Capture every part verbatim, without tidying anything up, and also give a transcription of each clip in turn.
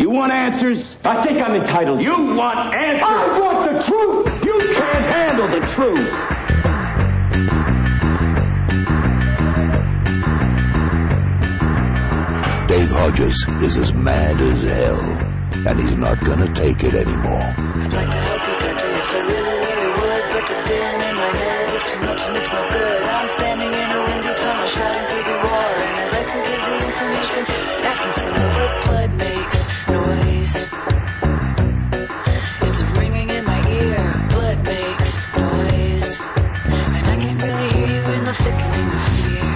You want answers? I think I'm entitled. You want answers? I want the truth! You can't handle the truth! Dave Hodges is as mad as hell, and he's not gonna take it anymore. I'd like to help you, Doctor, yes, I really, really would, but the din in my head, it's too much and it's no good. I'm standing in a windy tunnel, shouting through the roar, and I'd like to give the information, asking for more, but blood makes noise. It's ringing in my ear, blood makes noise, and I can't really hear you in the thickening of fear.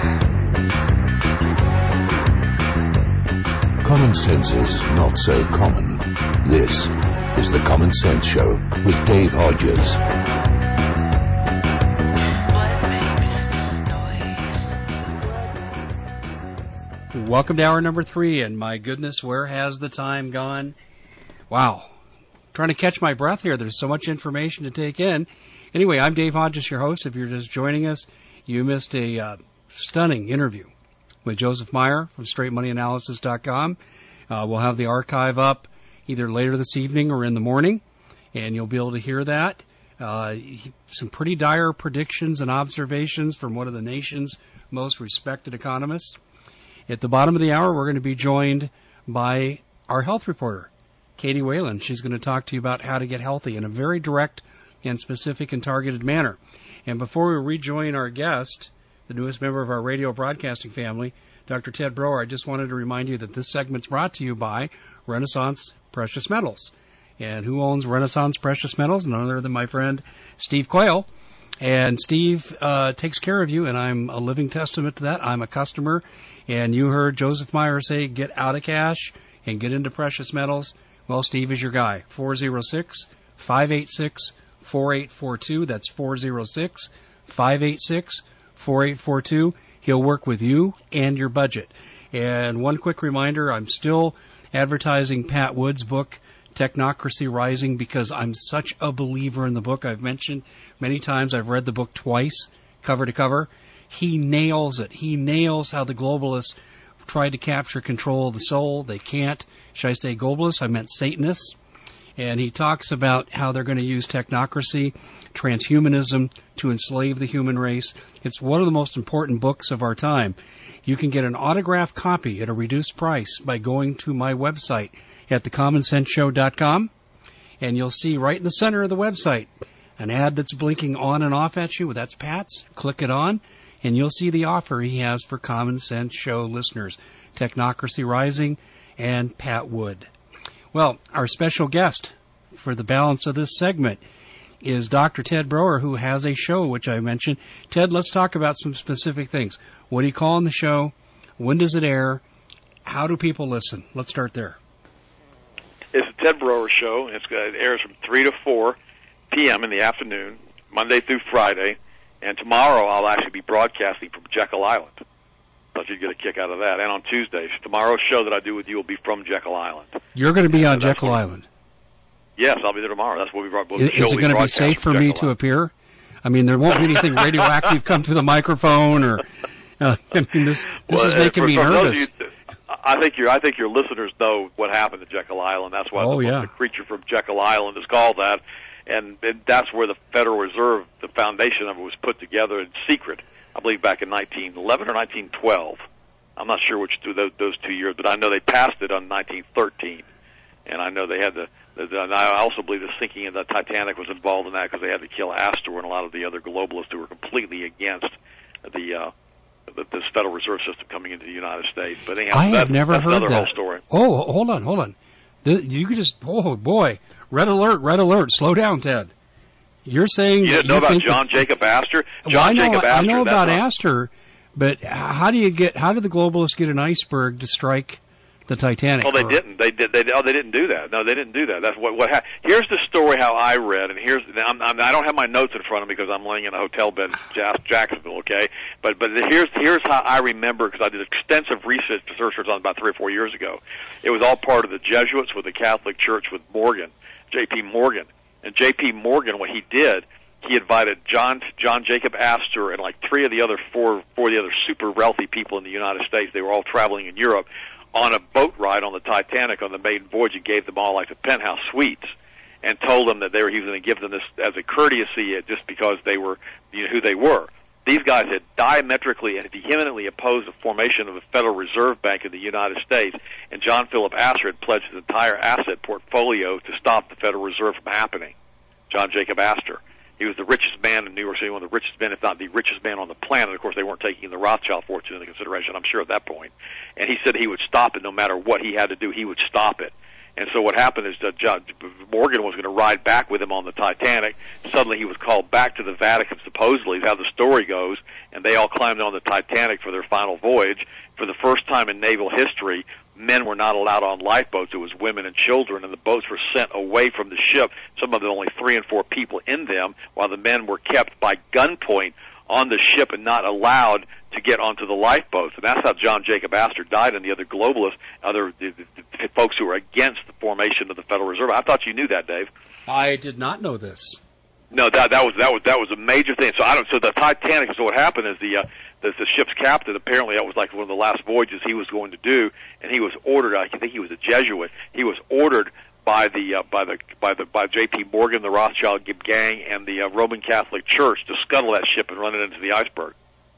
Common sense is not so common. This is the Common Sense Show with Dave Hodges. Welcome to hour number three, and my goodness, where has the time gone? Wow. Trying to catch my breath here. There's so much information to take in. Anyway, I'm Dave Hodges, your host. If you're just joining us, you missed a uh, stunning interview with Joseph Meyer from straight money analysis dot com. Uh, we'll have the archive up either later this evening or in the morning, and you'll be able to hear that. Uh, some pretty dire predictions and observations from one of the nation's most respected economists. At the bottom of the hour, we're going to be joined by our health reporter, Katie Whalen. She's going to talk to you about how to get healthy in a very direct and specific and targeted manner. And before we rejoin our guest, the newest member of our radio broadcasting family, Doctor Ted Broer, I just wanted to remind you that this segment's brought to you by Renaissance Precious Metals. And who owns Renaissance Precious Metals? None other than my friend Steve Quayle. And Steve uh, takes care of you, and I'm a living testament to that. I'm a customer, and you heard Joseph Meyer say, get out of cash and get into precious metals. Well, Steve is your guy. four oh six, five eight six, four eight four two. That's four oh six, five eight six, four eight four two. He'll work with you and your budget. And one quick reminder, I'm still advertising Pat Wood's book, Technocracy Rising, because I'm such a believer in the book. I've mentioned many times, I've read the book twice, cover to cover. He nails it. He nails how the globalists tried to capture control of the soul. They can't. Should I say globalists? I meant Satanists. And he talks about how they're going to use technocracy, transhumanism to enslave the human race. It's one of the most important books of our time. You can get an autographed copy at a reduced price by going to my website at the common sense show dot com, and you'll see right in the center of the website an ad that's blinking on and off at you. That's Pat's. Click it on, and you'll see the offer he has for Common Sense Show listeners, Technocracy Rising and Pat Wood. Well, our special guest for the balance of this segment is Doctor Ted Broer, who has a show, which I mentioned. Ted, let's talk about some specific things. What do you call on the show? When does it air? How do people listen? Let's start there. It's the Ted Broer Show. It's, uh, it airs from three to four p.m. in the afternoon, Monday through Friday. And tomorrow I'll actually be broadcasting from Jekyll Island. Thought you'd get a kick out of that. And on Tuesdays, tomorrow's show that I do with you will be from Jekyll Island. You're going to be on so Jekyll Island? Yes, I'll be there tomorrow. That's what we brought. Is, is it going to be safe for me to appear? I mean, there won't be anything radioactive come through the microphone, or uh, I mean, this this well, is making for, me for nervous. You, I think your I think your listeners know what happened to Jekyll Island. That's why oh, the, yeah. the creature from Jekyll Island is called that, and, and that's where the Federal Reserve, the foundation of it, was put together in secret. I believe back in nineteen eleven or nineteen twelve. I'm not sure which two those, those two years, but I know they passed it on nineteen thirteen, and I know they had the. the, the and I also believe the sinking of the Titanic was involved in that because they had to kill Astor and a lot of the other globalists who were completely against the. Uh, The, this Federal Reserve System coming into the United States. But anyhow, I have that's, never that's heard another that. whole story. Oh, hold on, hold on. The, you could just, oh boy, red alert, red alert. Slow down, Ted. You're saying you that didn't know you about think John that, Jacob Astor? John well, I know, Jacob Astor. I know about not, Astor, but how do you get? How did the globalists get an iceberg to strike the Titanic? Well, they or, didn't. They did. They oh, they didn't do that. No, they didn't do that. That's what. What? Ha- here's the story how I read, and here's. I'm, I'm, I don't have my notes in front of me because I'm laying in a hotel bed in Jacksonville. Okay, but but here's here's how I remember because I did extensive research research on about three or four years ago. It was all part of the Jesuits with the Catholic Church with Morgan, J P Morgan, and J P Morgan. What he did, he invited John John Jacob Astor and like three of the other four four of the other super wealthy people in the United States. They were all traveling in Europe. on a boat ride on the Titanic on the maiden voyage and gave them all like the penthouse suites, and told them that they were he was going to give them this as a courtesy just because they were, you know, who they were. These guys had diametrically and vehemently opposed the formation of a Federal Reserve Bank in the United States, and John Philip Astor had pledged his entire asset portfolio to stop the Federal Reserve from happening. John Jacob Astor. He was the richest man in New York City, one of the richest men, if not the richest man on the planet. Of course, they weren't taking the Rothschild fortune into consideration, I'm sure, at that point. And he said he would stop it no matter what he had to do, he would stop it. And so what happened is that John, Morgan was going to ride back with him on the Titanic. Suddenly he was called back to the Vatican, supposedly, is how the story goes, and they all climbed on the Titanic for their final voyage. For the first time in naval history, men were not allowed on lifeboats. It was women and children, and the boats were sent away from the ship, some of them only three and four people in them, while the men were kept by gunpoint on the ship and not allowed to get onto the lifeboats. And that's how John Jacob Astor died, and the other globalists, other the, the, the folks who were against the formation of the Federal Reserve. I thought you knew that, Dave. I did not know this. No, that that was that was that was a major thing. So I don't. So the Titanic. So what happened is the uh, the, the ship's captain. Apparently, that was like one of the last voyages he was going to do, and he was ordered. I think he was a Jesuit. He was ordered by the uh, by the by the by J P Morgan, the Rothschild gang, and the uh, Roman Catholic Church to scuttle that ship and run it into the iceberg.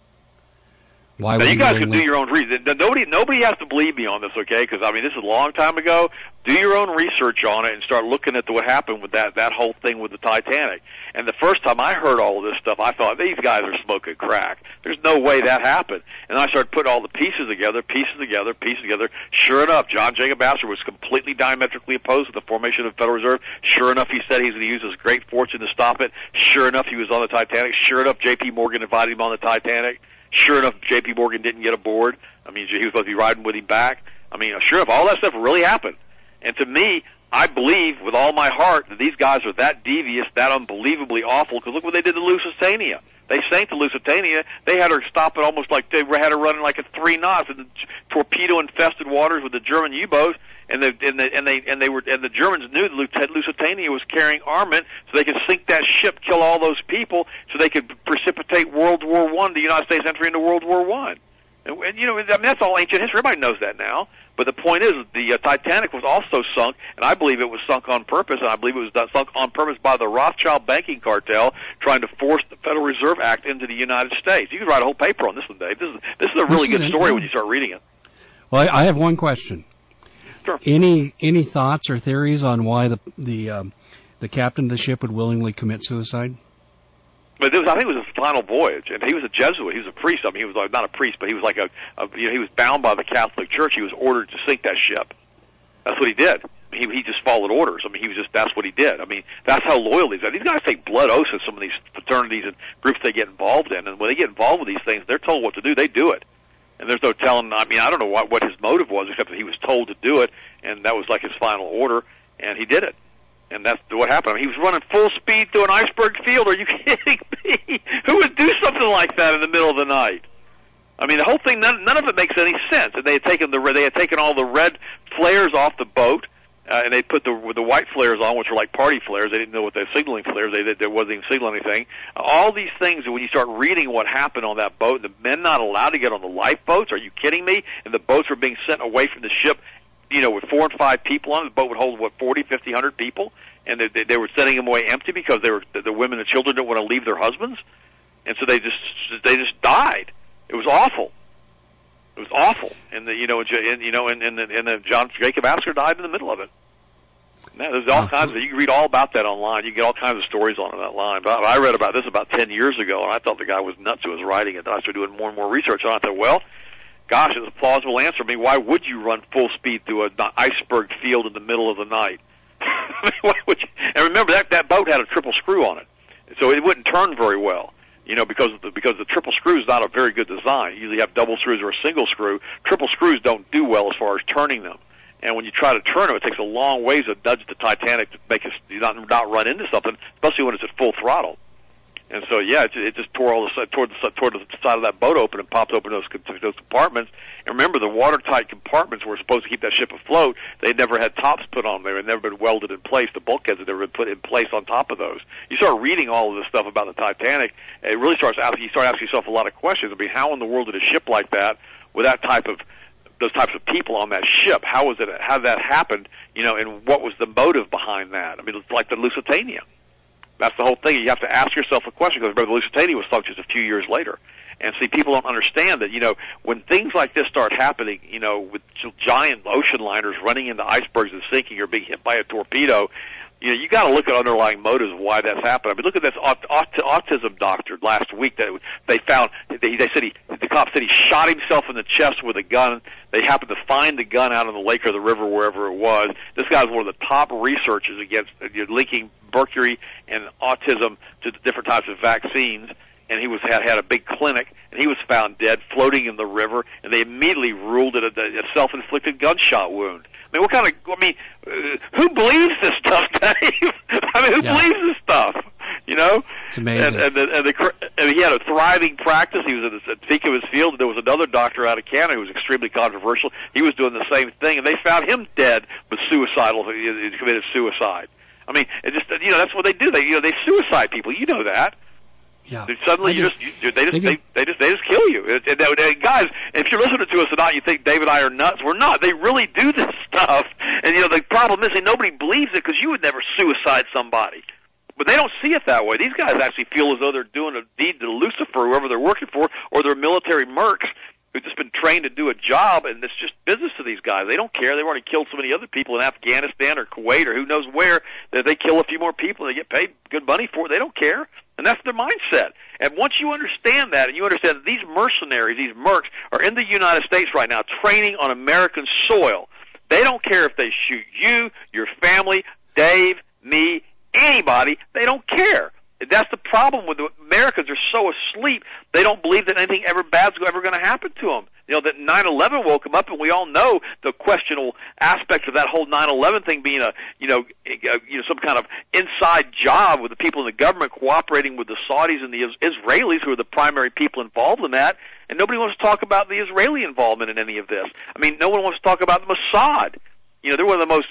Why now you guys can do your own research. Nobody, nobody has to believe me on this, okay? Because I mean, this is a long time ago. Do your own research on it and start looking at the, what happened with that that whole thing with the Titanic. And the first time I heard all of this stuff, I thought these guys are smoking crack. There's no way that happened. And I started putting all the pieces together, pieces together, pieces together. Sure enough, John Jacob Astor was completely diametrically opposed to the formation of the Federal Reserve. Sure enough, he said he was going to use his great fortune to stop it. Sure enough, he was on the Titanic. Sure enough, J P Morgan invited him on the Titanic. Sure enough, J P Morgan didn't get aboard. I mean, he was supposed to be riding with him back. I mean, sure enough, all that stuff really happened. And to me, I believe with all my heart that these guys are that devious, that unbelievably awful, because look what they did to Lusitania. They sank the Lusitania. They had her stop it almost like they had her running like at three knots in the torpedo-infested waters with the German U-boats. And the and the and they and they were and the Germans knew that Lusitania was carrying armament, so they could sink that ship, kill all those people, so they could precipitate World War One, the United States entry into World War One. And, and you know, I mean, that's all ancient history. Everybody knows that now. But the point is, the uh, Titanic was also sunk, and I believe it was sunk on purpose, and I believe it was done, sunk on purpose by the Rothschild banking cartel trying to force the Federal Reserve Act into the United States. You could write a whole paper on this one, Dave. This is this is a really good story when you start reading it. Well, I have one question. Sure. Any any thoughts or theories on why the the um, the captain of the ship would willingly commit suicide? But it was, I think it was his final voyage, and he was a Jesuit. He was a priest. I mean, he was like, not a priest, but he was like a, a you know, he was bound by the Catholic Church. He was ordered to sink that ship. That's what he did. He he just followed orders. I mean, he was just that's what he did. I mean, that's how loyal these guys. These guys take blood oaths in some of these fraternities and groups they get involved in, and when they get involved with these things, they're told what to do. They do it. And there's no telling, I mean, I don't know what, what his motive was, except that he was told to do it, and that was like his final order, and he did it. And that's what happened. I mean, he was running full speed through an iceberg field. Are you kidding me? Who would do something like that in the middle of the night? I mean, the whole thing, none, none of it makes any sense. And they had taken the, they had taken all the red flares off the boat, uh, and they put the the white flares on, which were like party flares. They didn't know what they were signaling flares. They, they wasn't even signaling anything. Uh, all these things, when you start reading what happened on that boat, the men not allowed to get on the lifeboats. Are you kidding me? And the boats were being sent away from the ship, you know, with four and five people on it. The boat would hold, what, forty, fifty, one hundred people? And they, they, they were sending them away empty because they were, the, the women and children didn't want to leave their husbands. And so they just, they just died. It was awful. It was awful. And the, you know, and, you know, and, and, and the John Jacob Astor died in the middle of it. Now, there's all kinds of, you can read all about that online. You can get all kinds of stories on it online. But I read about this about ten years ago, and I thought the guy was nuts who was writing it. And I started doing more and more research on it. I thought, well, gosh, it's a plausible answer. I mean, why would you run full speed through an iceberg field in the middle of the night? Why would you? And remember, that, that boat had a triple screw on it, so it wouldn't turn very well. You know, because the, because the triple screw is not a very good design. You usually have double screws or a single screw. Triple screws don't do well as far as turning them. And when you try to turn them, it takes a long ways to nudge the Titanic to make it not, not run into something, especially when it's at full throttle. And so, yeah, it, it just tore all the toward the toward the side of that boat open and popped open those those compartments. And remember, the watertight compartments were supposed to keep that ship afloat. They never had tops put on there; they had never been welded in place. The bulkheads had never been put in place on top of those. You start reading all of this stuff about the Titanic, and it really starts asking. You start asking yourself a lot of questions. I mean, how in the world did a ship like that, with that type of those types of people on that ship. How was it? How that happened? You know, and what was the motive behind that? I mean, it's like the Lusitania. That's the whole thing. You have to ask yourself a question, because remember, the Lusitania was sunk just a few years later. And see, people don't understand that, you know, when things like this start happening, you know, with giant ocean liners running into icebergs and sinking or being hit by a torpedo, you know, you got to look at underlying motives of why that's happened. I mean, look at this aut- aut- autism doctor last week that they found. They, they said he, the cop said he shot himself in the chest with a gun. They happened to find the gun out in the lake or the river, wherever it was. This guy's one of the top researchers against you know, linking mercury and autism to the different types of vaccines. And he was had had a big clinic, and he was found dead, floating in the river. And they immediately ruled it a, a self-inflicted gunshot wound. I mean, what kind of? I mean, uh, who believes this stuff, Dave? I mean, who yeah. believes this stuff? You know, it's amazing. And, and, the, and, the, and he had a thriving practice. He was at the peak of his field. There was another doctor out of Canada who was extremely controversial. He was doing the same thing, and they found him dead, but suicidal. He, he committed suicide. I mean, it just you know that's what they do. They you know they suicide people. You know that. Yeah. Suddenly, you just you, they just they, they just they just kill you. And, and, and guys, if you're listening to us or not, you think Dave and I are nuts. We're not. They really do this stuff. And you know the problem is that nobody believes it, because you would never suicide somebody. But they don't see it that way. These guys actually feel as though they're doing a deed to Lucifer, whoever they're working for, or they're military mercs who've just been trained to do a job, and it's just business to these guys. They don't care. They've already killed so many other people in Afghanistan or Kuwait or who knows where that they kill a few more people and they get paid good money for it. They don't care. And that's their mindset. And once you understand that, and you understand that these mercenaries, these mercs, are in the United States right now training on American soil, they don't care if they shoot you, your family, Dave, me, anybody. They don't care. That's the problem with the Americans. They're so asleep, they don't believe that anything ever bad's ever going to happen to them. You know, that nine eleven woke them up, and we all know the questionable aspects of that whole nine eleven thing being a, you know, a, you know, some kind of inside job with the people in the government cooperating with the Saudis and the Israelis, who are the primary people involved in that. And nobody wants to talk about the Israeli involvement in any of this. I mean, no one wants to talk about the Mossad. You know, they're one of the most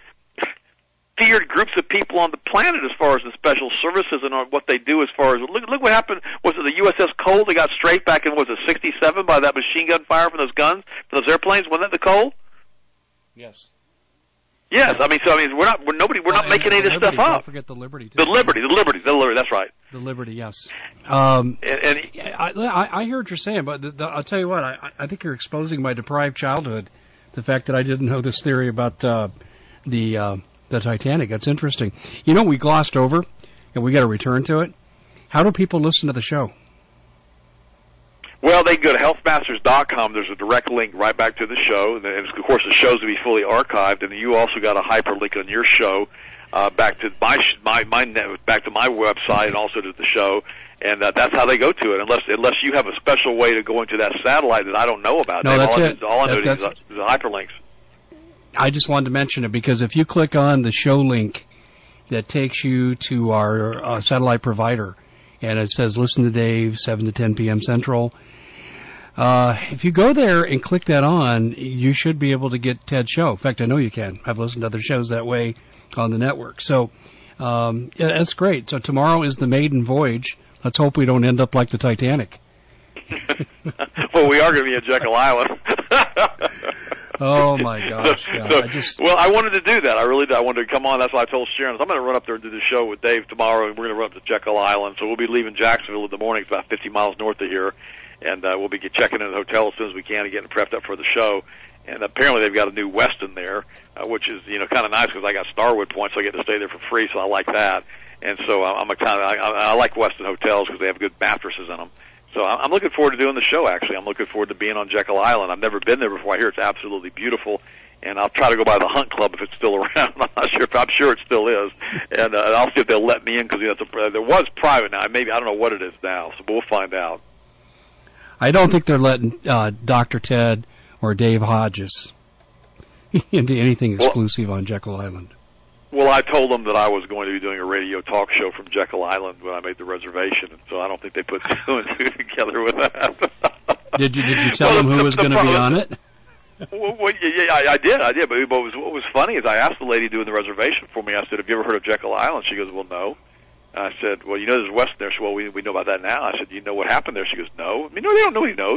feared groups of people on the planet as far as the special services and what they do as far as, look, look what happened, was it the U S S Cole that got straight back in, was it sixty-seven by that machine gun fire from those guns, from those airplanes? Wasn't that the Cole? Yes. Yes, I mean, so I mean, we're not, we're nobody, we're well, not making any of this Liberty, stuff up. Don't forget the Liberty, too. The Liberty, the Liberty, the Liberty, that's right. The Liberty, yes. Um, and, and I, I, I hear what you're saying, but the, the, I'll tell you what, I, I think you're exposing my deprived childhood, the fact that I didn't know this theory about uh, the... Uh, the Titanic. That's interesting. You know, we glossed over, and we got to return to it. How do people listen to the show? Well, they can go to health masters dot com. There's a direct link right back to the show. And, of course, the shows will be fully archived. And you also got a hyperlink on your show uh, back to my, my, my back to my website and also to the show. And uh, that's how they go to it, unless unless you have a special way to go into that satellite that I don't know about. No, that's all it. I, all I know that's, is, that's... is the hyperlinks. I just wanted to mention it because if you click on the show link that takes you to our uh, satellite provider, and it says listen to Dave, seven to ten p.m. Central, uh, if you go there and click that on, you should be able to get Ted's show. In fact, I know you can. I've listened to other shows that way on the network. So um, yeah, that's great. So tomorrow is the maiden voyage. Let's hope we don't end up like the Titanic. Well, we are going to be at Jekyll Island. Oh my gosh! Yeah, so, I just well, I wanted to do that. I really did. I wanted to come on. That's why I told Sharon, I'm going to run up there and do the show with Dave tomorrow, and we're going to run up to Jekyll Island. So we'll be leaving Jacksonville in the morning. It's about fifty miles north of here, and uh, we'll be checking in the hotel as soon as we can and getting prepped up for the show. And apparently they've got a new Westin there, uh, which is you know kind of nice because I got Starwood points, so I get to stay there for free. So I like that. And so I'm a kind of I, I like Westin hotels because they have good mattresses in them. So I'm looking forward to doing the show, actually. I'm looking forward to being on Jekyll Island. I've never been there before. I hear it's absolutely beautiful. And I'll try to go by the Hunt Club if it's still around. I'm not sure. If, I'm sure it still is. And uh, I'll see if they'll let me in because you know, it's a, there was private now. Maybe I don't know what it is now, so we'll find out. I don't think they're letting uh, Doctor Ted or Dave Hodges into anything exclusive well, on Jekyll Island. Well, I told them that I was going to be doing a radio talk show from Jekyll Island when I made the reservation, and so I don't think they put two and two together with that. Did you Did you tell well, them who the, was going to be on it? Well, well, yeah, I, I did, I did. But what was what was funny is I asked the lady doing the reservation for me. I said, "Have you ever heard of Jekyll Island?" She goes, "Well, no." I said, "Well, you know, there's Westin there." She said, "Well, we we know about that now." I said, "You know what happened there?" She goes, "No." I mean, no, they don't know. He knows.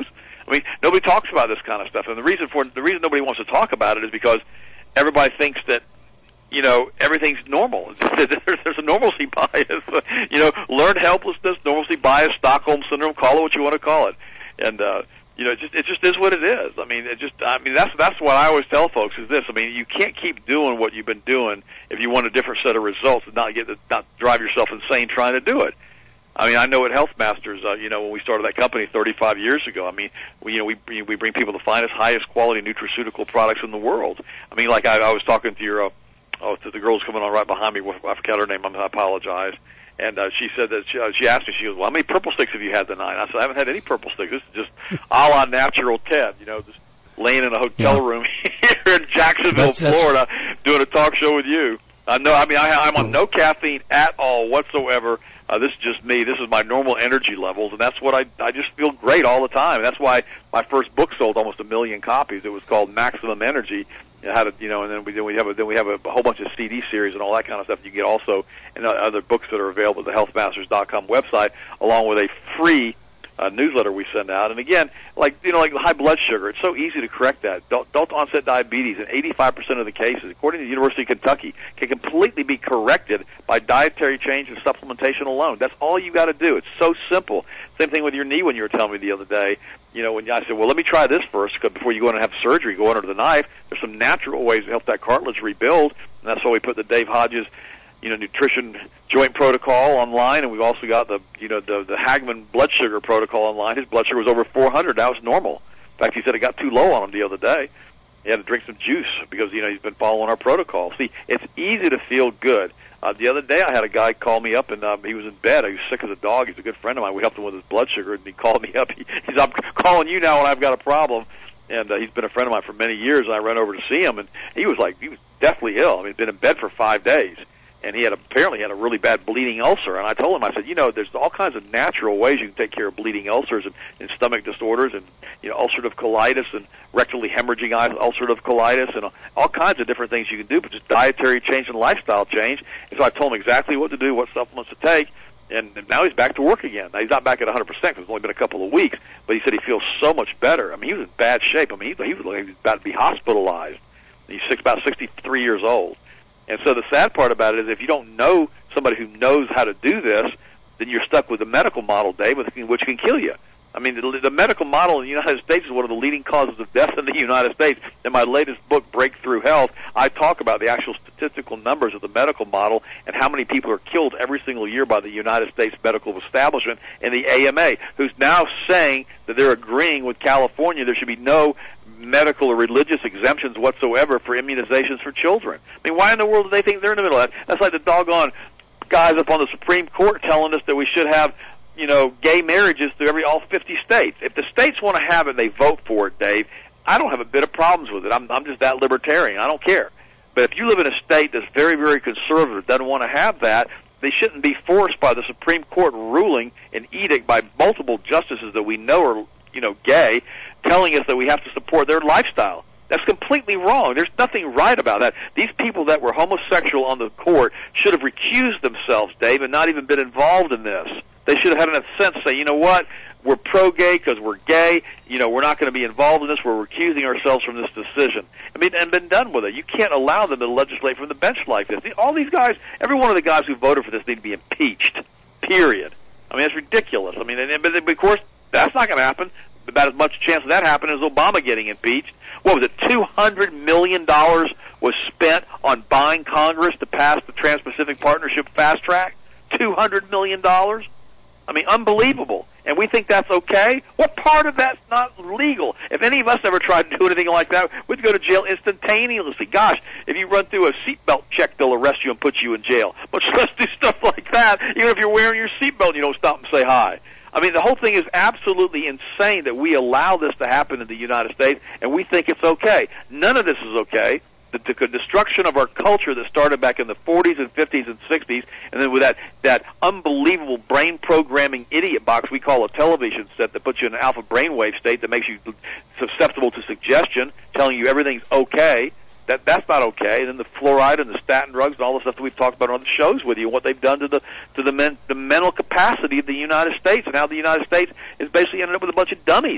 I mean, nobody talks about this kind of stuff, and the reason for the reason nobody wants to talk about it is because everybody thinks that, you know, everything's normal. There's, there's a normalcy bias. You know, learned helplessness, normalcy bias, Stockholm syndrome, call it what you want to call it. And, uh, you know, it just, it just is what it is. I mean, it just, I mean, that's, that's what I always tell folks is this. I mean, you can't keep doing what you've been doing if you want a different set of results and not get, not drive yourself insane trying to do it. I mean, I know at Health Masters, uh, you know, when we started that company thirty-five years ago, I mean, we, you know, we, we bring people the finest, highest quality nutraceutical products in the world. I mean, like I, I was talking to your, uh, oh, to the girl's coming on right behind me. I forgot her name. I apologize. And uh, she said that she, uh, she asked me, she goes, well, how many purple sticks have you had tonight? I said, I haven't had any purple sticks. This is just a la natural Ted, you know, just laying in a hotel yeah. room here in Jacksonville, that's, that's, Florida, doing a talk show with you. I know, I mean, I, I'm on no caffeine at all whatsoever. Uh, this is just me. This is my normal energy levels, and that's what I, I just feel great all the time. And that's why my first book sold almost a million copies. It was called Maximum Energy. How to, you know, and then we then we have a, then we have a whole bunch of C D series and all that kind of stuff you get also, and other books that are available at the health masters dot com website, along with a free uh, newsletter we send out. And again, like you know, like high blood sugar, it's so easy to correct that. Adult onset diabetes, in eighty-five percent of the cases, according to the University of Kentucky, can completely be corrected by dietary change and supplementation alone. That's all you got to do. It's so simple. Same thing with your knee when you were telling me the other day. You know, when I said, well, let me try this first, because before you go in and have surgery, go under the knife. There's some natural ways to help that cartilage rebuild, and that's why we put the Dave Hodges, you know, nutrition joint protocol online, and we've also got the, you know, the, the Hagman blood sugar protocol online. His blood sugar was over four hundred. That was normal. In fact, he said it got too low on him the other day. He had to drink some juice because, you know, he's been following our protocol. See, it's easy to feel good. Uh, the other day I had a guy call me up, and um, he was in bed. He was sick as a dog. He's a good friend of mine. We helped him with his blood sugar, and he called me up. He, he's, I'm calling you now when I've got a problem. And uh, he's been a friend of mine for many years, and I ran over to see him, and he was like, he was deathly ill. I mean, he'd been in bed for five days. And he had apparently had a really bad bleeding ulcer. And I told him, I said, you know, there's all kinds of natural ways you can take care of bleeding ulcers and, and stomach disorders and, you know, ulcerative colitis and rectally hemorrhaging ulcerative colitis and all kinds of different things you can do, but just dietary change and lifestyle change. And so I told him exactly what to do, what supplements to take. And now he's back to work again. Now, he's not back at one hundred percent because it's only been a couple of weeks, but he said he feels so much better. I mean, he was in bad shape. I mean, he, he was like he was about to be hospitalized. He's six, about sixty-three years old. And so the sad part about it is if you don't know somebody who knows how to do this, then you're stuck with the medical model, Dave, which can kill you. I mean, the, the medical model in the United States is one of the leading causes of death in the United States. In my latest book, Breakthrough Health, I talk about the actual statistical numbers of the medical model and how many people are killed every single year by the United States medical establishment and the A M A, who's now saying that they're agreeing with California there should be no medical or religious exemptions whatsoever for immunizations for children. I mean, why in the world do they think they're in the middle of that? That's like the doggone guys up on the Supreme Court telling us that we should have, you know, gay marriages through every all fifty states. If the states want to have it, they vote for it, Dave. I don't have a bit of problems with it. I'm, I'm just that libertarian. I don't care. But if you live in a state that's very, very conservative, doesn't want to have that, they shouldn't be forced by the Supreme Court ruling an edict by multiple justices that we know are, you know, gay, telling us that we have to support their lifestyle. That's completely wrong. There's nothing right about that. These people that were homosexual on the court should have recused themselves, Dave, and not even been involved in this. They should have had enough sense to say, you know what, we're pro-gay because we're gay. You know, we're not going to be involved in this. We're recusing ourselves from this decision. I mean, and been done with it. You can't allow them to legislate from the bench like this. All these guys, every one of the guys who voted for this need to be impeached, period. I mean, it's ridiculous. I mean, and, but of course, that's not going to happen. About as much chance of that happening as Obama getting impeached. What was it, two hundred million dollars was spent on buying Congress to pass the Trans-Pacific Partnership Fast Track? two hundred million dollars? I mean, unbelievable. And we think that's okay? What part of that's not legal? If any of us ever tried to do anything like that, we'd go to jail instantaneously. Gosh, if you run through a seatbelt check, they'll arrest you and put you in jail. Much less do stuff like that, even if you're wearing your seatbelt and you don't stop and say hi. I mean, the whole thing is absolutely insane that we allow this to happen in the United States, and we think it's okay. None of this is okay. The, the destruction of our culture that started back in the forties and fifties and sixties, and then with that, that unbelievable brain programming idiot box we call a television set that puts you in an alpha brainwave state that makes you susceptible to suggestion, telling you everything's okay. That that's not okay. And then the fluoride and the statin drugs and all the stuff that we've talked about on the shows with you, and what they've done to the to the men, the mental capacity of the United States, and how the United States is basically ended up with a bunch of dummies.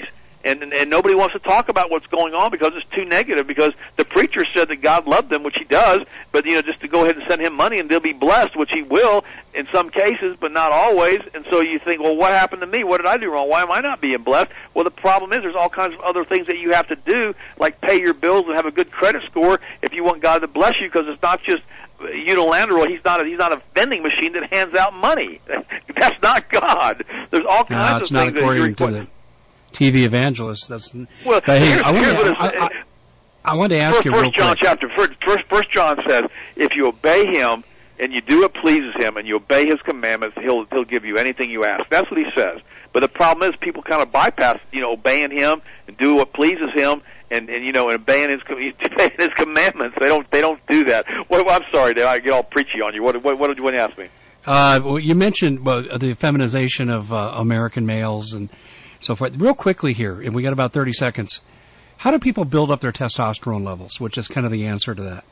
and, and and nobody wants to talk about what's going on because it's too negative. Because the preacher said that God loved them, which He does, but you know, just to go ahead and send him money and they'll be blessed, which He will in some cases, but not always. And so you think, well, what happened to me? What did I do wrong? Why am I not being blessed? Well, the problem is there's all kinds of other things that you have to do, like pay your bills and have a good credit score if you want God to bless you, because it's not just unilateral. He's not a, he's not a vending machine that hands out money. That's not God. There's all kinds no, of it's things not according that you're to the T V evangelist. That's well. But hey, here's, I, here's want to, I, I, I, I want to ask first, you First real John quick. chapter first, first, first John says, if you obey Him and you do what pleases Him and you obey His commandments, He'll He'll give you anything you ask. That's what He says. But the problem is people kind of bypass, you know, obeying Him and do what pleases Him. And, and you know, and obeying his obeying his commandments, they don't they don't do that. Well, I'm sorry, Dave, I get all preachy on you. What what what did you want to ask me? Uh, well, you mentioned well, the feminization of uh, American males and so forth. Real quickly here, and we got about thirty seconds. How do people build up their testosterone levels? Which is kind of the answer to that.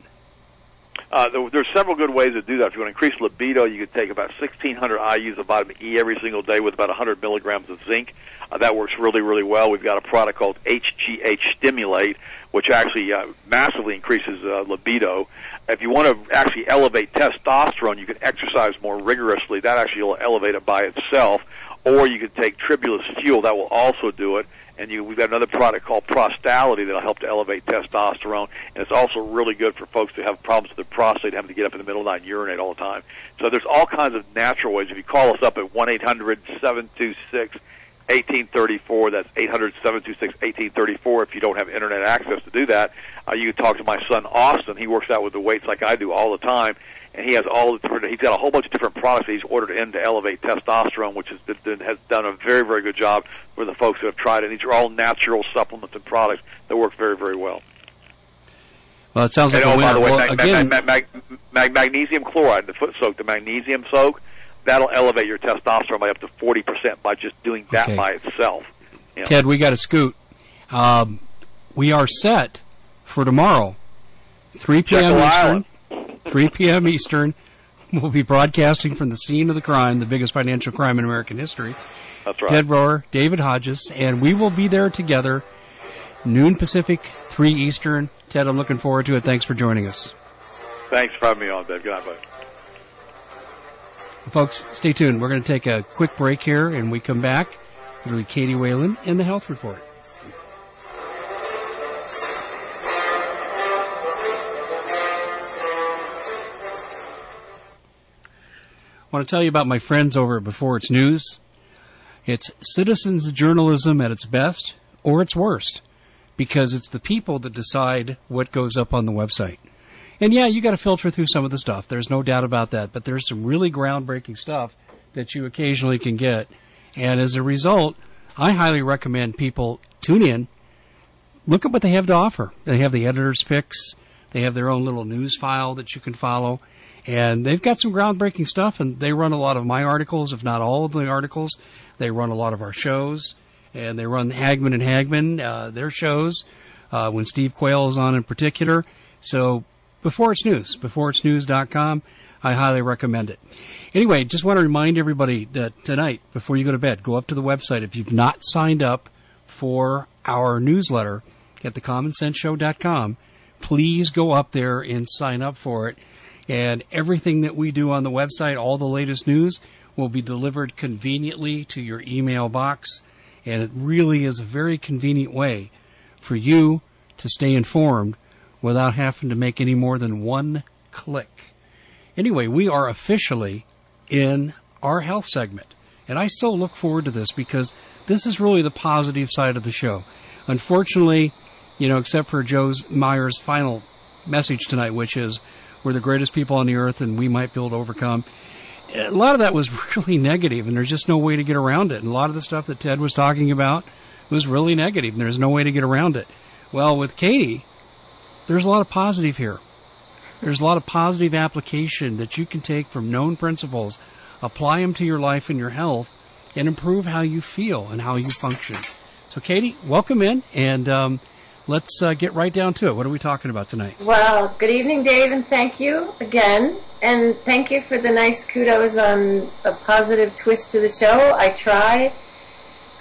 Uh, there, there's several good ways to do that. If you want to increase libido, you could take about sixteen hundred I U's of vitamin E every single day with about one hundred milligrams of zinc. Uh, that works really, really well. We've got a product called H G H Stimulate, which actually uh, massively increases uh, libido. If you want to actually elevate testosterone, you can exercise more rigorously. That actually will elevate it by itself. Or you can take Tribulus Fuel. That will also do it. And you, we've got another product called Prostality that will help to elevate testosterone. And it's also really good for folks who have problems with their prostate, having to get up in the middle of the night and urinate all the time. So there's all kinds of natural ways. If you call us up at one eight hundred seven two six eighteen thirty-four, that's eight hundred seven two six eighteen thirty-four. If you don't have internet access to do that, uh, you can talk to my son Austin. He works out with the weights like I do all the time, and he has all the different. He's got a whole bunch of different products that he's ordered in to elevate testosterone, which has been, has done a very, very good job for the folks who have tried it. These are all natural supplements and products that work very, very well. Well, it sounds like and, a oh, winner. by the way, well, mag, again, mag, mag, mag, magnesium chloride, the foot soak, the magnesium soak, that'll elevate your testosterone by up to forty percent by just doing that okay. by itself. You know? Ted, we got to scoot. Um, we are set for tomorrow, three p.m. Eastern. three p.m. Eastern. We'll be broadcasting from the scene of the crime, the biggest financial crime in American history. That's right. Ted Rohr, David Hodges, and we will be there together, noon Pacific, three Eastern. Ted, I'm looking forward to it. Thanks for joining us. Thanks for having me on, Dave. Good night, buddy. Folks, stay tuned. We're going to take a quick break here, and we come back. It'll be Katie Whalen and the Health Report. I want to tell you about my friends over at Before It's News. It's citizens journalism at its best or its worst, because it's the people that decide what goes up on the website. And yeah, you got to filter through some of the stuff. There's no doubt about that. But there's some really groundbreaking stuff that you occasionally can get. And as a result, I highly recommend people tune in, look at what they have to offer. They have the editor's picks. They have their own little news file that you can follow. And they've got some groundbreaking stuff, and they run a lot of my articles, if not all of the articles. They run a lot of our shows, and they run Hagman and Hagman, uh, their shows, uh, when Steve Quayle is on in particular. So Before It's News, before it's news dot com, I highly recommend it. Anyway, just want to remind everybody that tonight, before you go to bed, go up to the website. If you've not signed up for our newsletter at the common sense show dot com, please go up there and sign up for it. And everything that we do on the website, all the latest news, will be delivered conveniently to your email box. And it really is a very convenient way for you to stay informed without having to make any more than one click. Anyway, we are officially in our health segment. And I still look forward to this because this is really the positive side of the show. Unfortunately, you know, except for Joe Meyer's final message tonight, which is, we're the greatest people on the earth and we might be able to overcome. A lot of that was really negative, and there's just no way to get around it. And a lot of the stuff that Ted was talking about was really negative, and there's no way to get around it. Well, with Katie, there's a lot of positive here. There's a lot of positive application that you can take from known principles, apply them to your life and your health, and improve how you feel and how you function. So, Katie, welcome in, and um, let's uh, get right down to it. What are we talking about tonight? Well, good evening, Dave, and thank you again. And thank you for the nice kudos on a positive twist to the show. I try.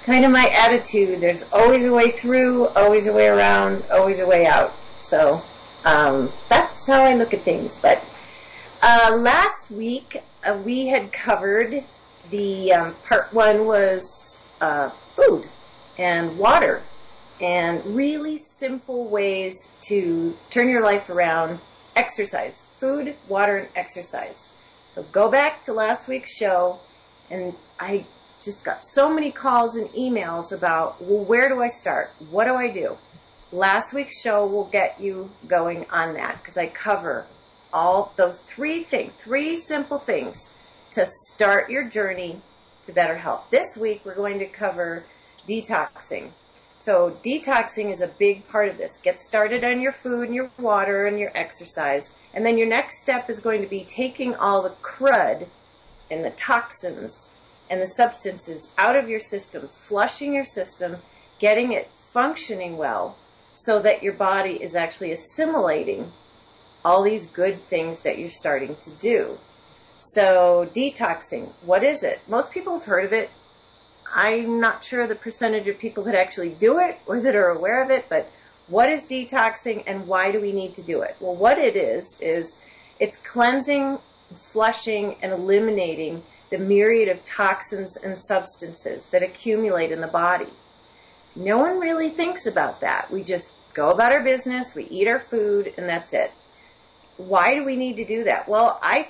kind of my attitude. There's always a way through, always a way around, always a way out. So um, that's how I look at things. But uh, last week uh, we had covered the um, part one was uh, food and water and really simple ways to turn your life around. Exercise, food, water, and exercise. So go back to last week's show, and I just got so many calls and emails about, well, where do I start? What do I do? Last week's show will get you going on that because I cover all those three things, three simple things to start your journey to better health. This week we're going to cover detoxing. So detoxing is a big part of this. Get started on your food and your water and your exercise. And then your next step is going to be taking all the crud and the toxins and the substances out of your system, flushing your system, getting it functioning well so that your body is actually assimilating all these good things that you're starting to do. So detoxing, what is it? Most people have heard of it. I'm not sure the percentage of people that actually do it or that are aware of it, but what is detoxing and why do we need to do it? Well, what it is, is it's cleansing, flushing, and eliminating the myriad of toxins and substances that accumulate in the body. No one really thinks about that. We just go about our business, we eat our food, and that's it. Why do we need to do that? Well, I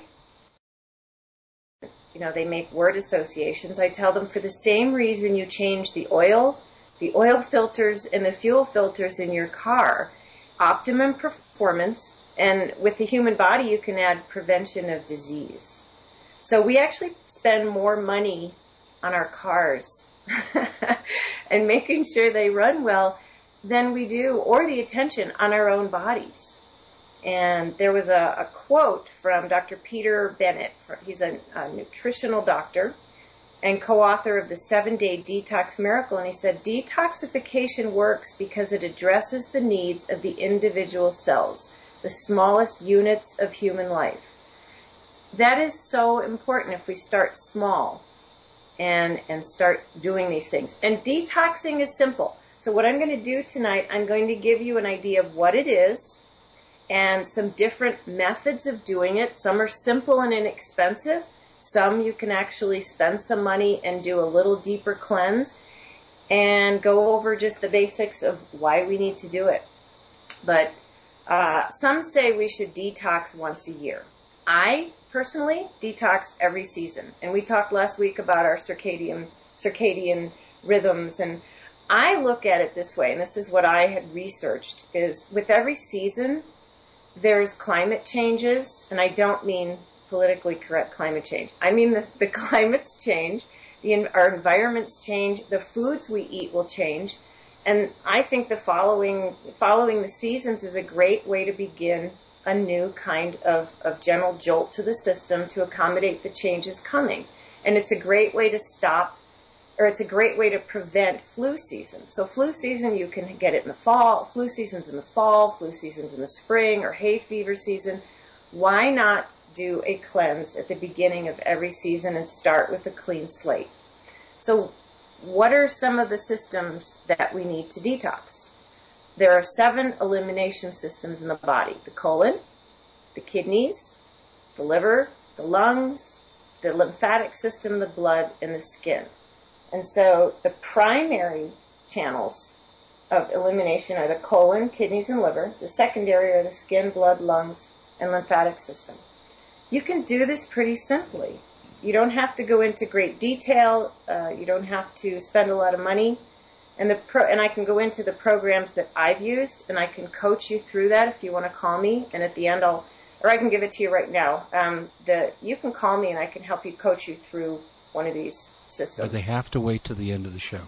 You know, they make word associations. I tell them for the same reason you change the oil, the oil filters, and the fuel filters in your car. Optimum performance, and with the human body, you can add prevention of disease. So we actually spend more money on our cars and making sure they run well than we do, or the attention on our own bodies. And there was a, a quote from Doctor Peter Bennett. He's a, a nutritional doctor and co-author of the seven-day Detox Miracle. And he said, detoxification works because it addresses the needs of the individual cells, the smallest units of human life. That is so important if we start small and, and start doing these things. And detoxing is simple. So what I'm going to do tonight, I'm going to give you an idea of what it is, and some different methods of doing it. Some are simple and inexpensive. Some you can actually spend some money and do a little deeper cleanse and go over just the basics of why we need to do it. But uh, some say we should detox once a year. I personally detox every season. And we talked last week about our circadian circadian rhythms, and I look at it this way, and this is what I had researched, is with every season there's climate changes, and I don't mean politically correct climate change. I mean the, the climates change, the, our environments change, the foods we eat will change, and I think the following following the seasons is a great way to begin a new kind of, of gentle jolt to the system to accommodate the changes coming. And it's a great way to stop, or it's a great way to prevent flu season. So flu season, you can get it in the fall. Flu season's in the fall, flu season's in the spring, or hay fever season. Why not do a cleanse at the beginning of every season and start with a clean slate? So what are some of the systems that we need to detox? There are seven elimination systems in the body: the colon, the kidneys, the liver, the lungs, the lymphatic system, the blood, and the skin. And so the primary channels of elimination are the colon, kidneys, and liver. The secondary are the skin, blood, lungs, and lymphatic system. You can do this pretty simply. You don't have to go into great detail. Uh, you don't have to spend a lot of money. And the pro- and I can go into the programs that I've used, and I can coach you through that if you want to call me. And at the end, I'll, or I can give it to you right now. Um, the you can call me, and I can help you coach you through one of these systems. But they have to wait to the end of the show.